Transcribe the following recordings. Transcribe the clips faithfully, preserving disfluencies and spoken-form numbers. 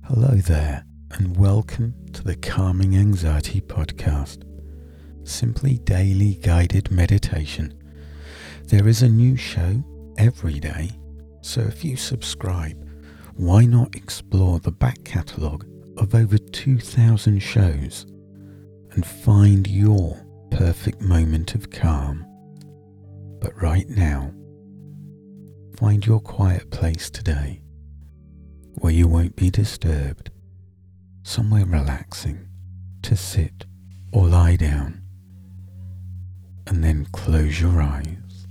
Hello there, and welcome to the Calming Anxiety Podcast, simply daily guided meditation. There is a new show every day, so if you subscribe, why not explore the back catalogue of over two thousand shows and find your perfect moment of calm. But right now, find your quiet place today, where you won't be disturbed, somewhere relaxing to sit or lie down, and then close your eyes,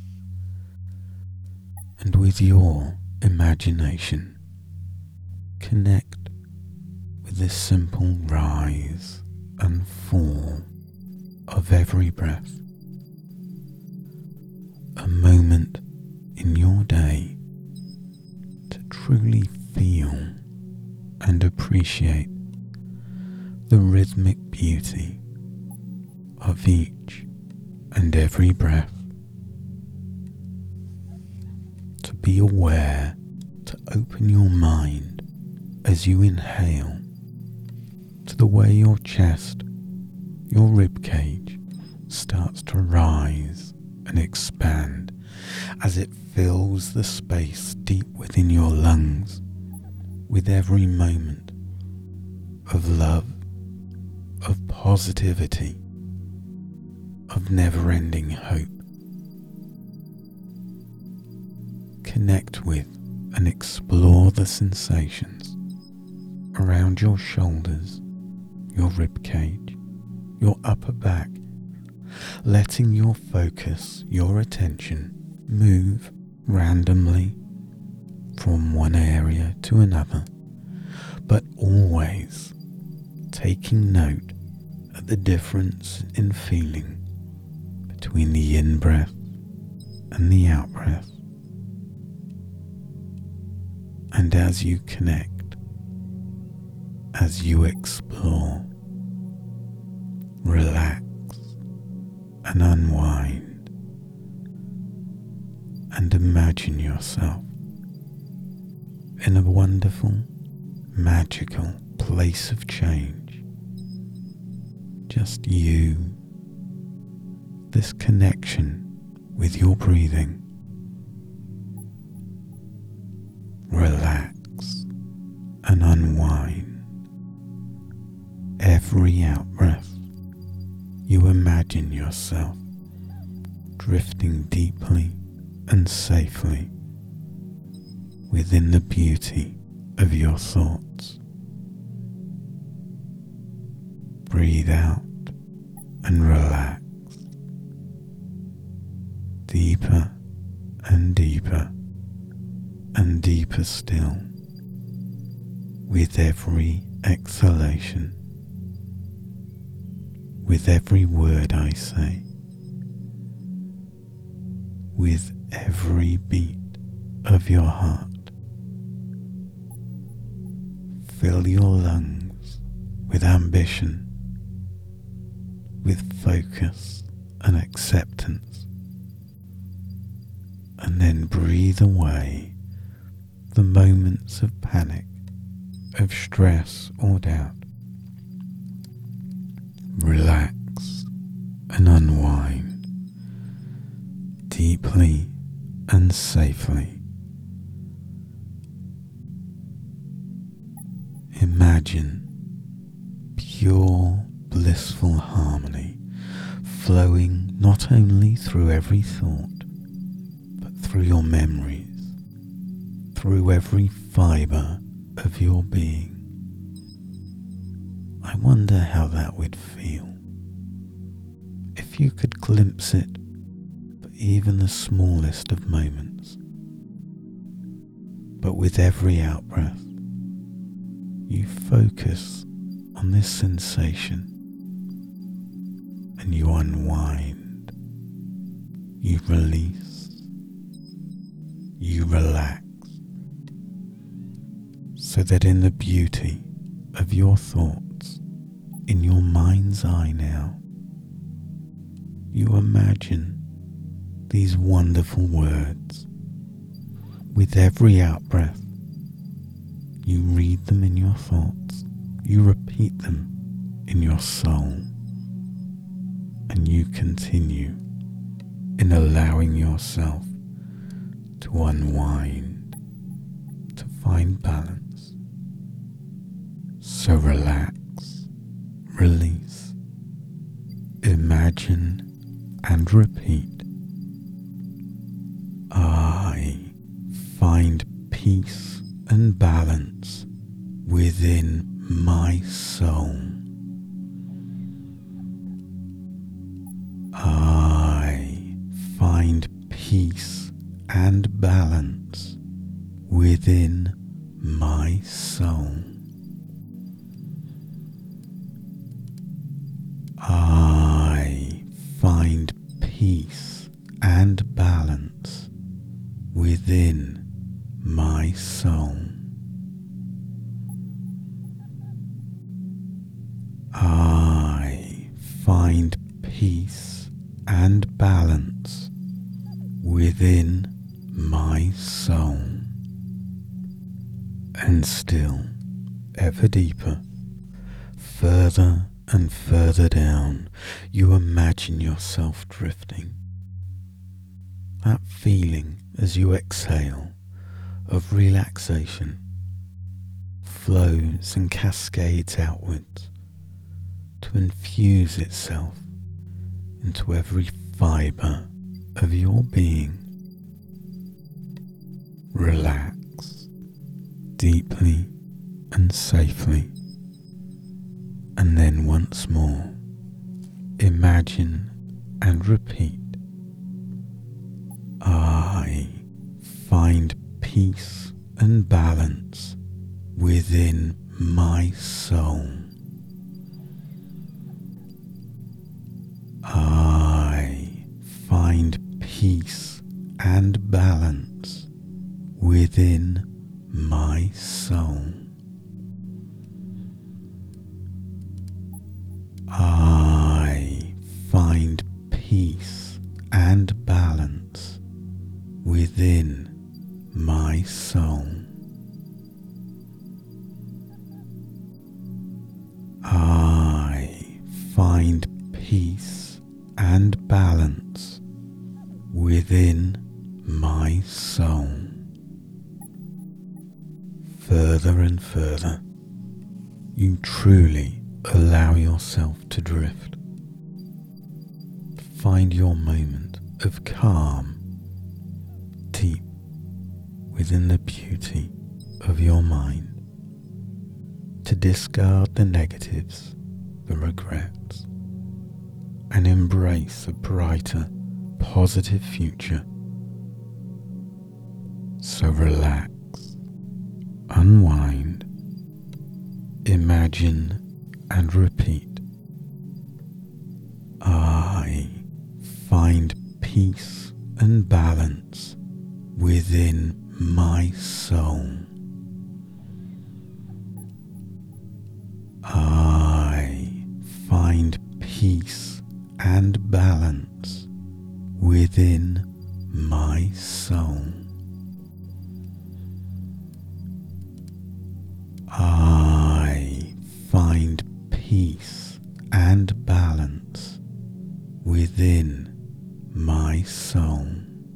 and with your imagination, connect with the simple rise and fall of every breath, a moment in your day to truly feel and appreciate the rhythmic beauty of each and every breath. To be aware, to open your mind as you inhale to the way your chest, your rib cage starts to rise and expand as it fills the space deep within your lungs with every moment of love, of positivity, of never-ending hope. Connect with and explore the sensations around your shoulders, your rib cage, your upper back, letting your focus, your attention move randomly from one area to another, but always taking note of the difference in feeling between the in-breath and the out-breath. And as you connect, as you explore, relax and unwind, and imagine yourself in a wonderful, magical place of change. Just you, this connection with your breathing. Relax and unwind. Every out-breath, you imagine yourself drifting deeply and safely within the beauty of your thoughts. Breathe out and relax, deeper and deeper and deeper still with every exhalation, with every word I say, with every beat of your heart. Fill your lungs with ambition, with focus and acceptance, and then breathe away the moments of panic, of stress or doubt. Relax and unwind deeply and safely. Imagine pure blissful harmony flowing not only through every thought, but through your memories, through every fibre of your being. I wonder how that would feel if you could glimpse it for even the smallest of moments. But with every out-breath, you focus on this sensation and you unwind, you release, you relax, so that in the beauty of your thoughts, in your mind's eye now, you imagine these wonderful words. With every out-breath, You read them in your thoughts, you repeat them in your soul, and you continue in allowing yourself to unwind, to find balance. So relax, release, imagine and repeat. I find peace and balance within my soul. I find peace and balance within my soul. I find peace and balance within my soul. I find peace and balance within my soul. And still, ever deeper, further and further down, you imagine yourself drifting. That feeling as you exhale of relaxation flows and cascades outwards to infuse itself into every fibre of your being. Relax deeply and safely, and then once more imagine and repeat. I find peace and balance within my soul. I find peace and balance within my soul. I find peace and balance within my soul. I find peace and balance within my soul. Further and further, you truly allow yourself to drift. Find your moment of calm, deep within the beauty of your mind, to discard the negatives, the regrets, and embrace a brighter, positive future. So relax, unwind, imagine and repeat. I find peace and balance within my soul. I find peace and balance within my soul. I find peace and balance within my soul.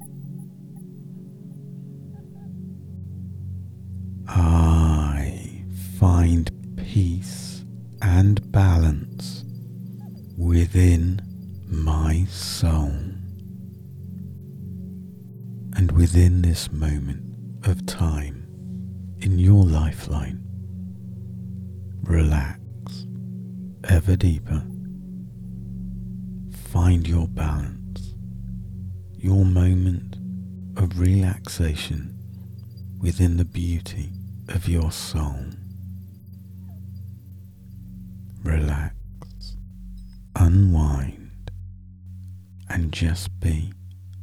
I find peace and balance within my soul. And within this moment of time in your lifeline, relax ever deeper. Find your balance, your moment of relaxation within the beauty of your soul. Relax, unwind, and just be.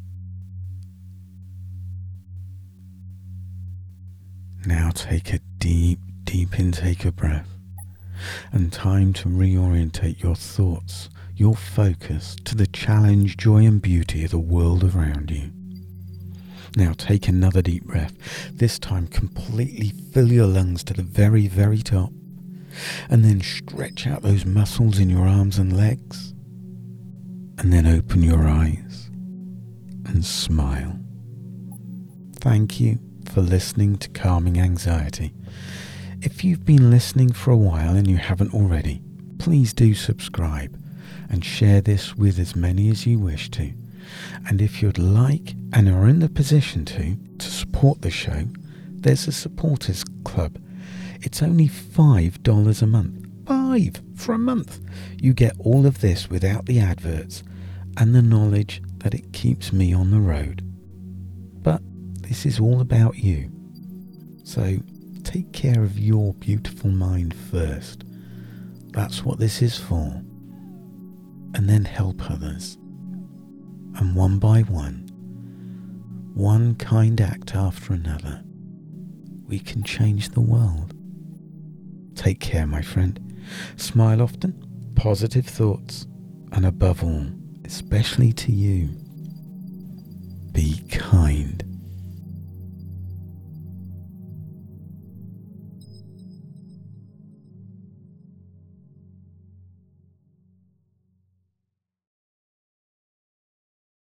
Now take a deep, deep intake of breath, and time to reorientate your thoughts, your focus to the challenge, joy and beauty of the world around you. Now take another deep breath. This time completely fill your lungs to the very, very top. And then stretch out those muscles in your arms and legs. And then open your eyes and smile. Thank you for listening to Calming Anxiety. If you've been listening for a while and you haven't already, please do subscribe and share this with as many as you wish to. And if you'd like and are in the position to, to support the show, there's a supporters club. It's only five dollars a month. Five for a month. You get all of this without the adverts and the knowledge that it keeps me on the road. But this is all about you. So take care of your beautiful mind first. That's what this is for. And then help others. And one by one, one kind act after another, we can change the world. Take care, my friend. Smile often, positive thoughts, and above all, especially to you, be kind.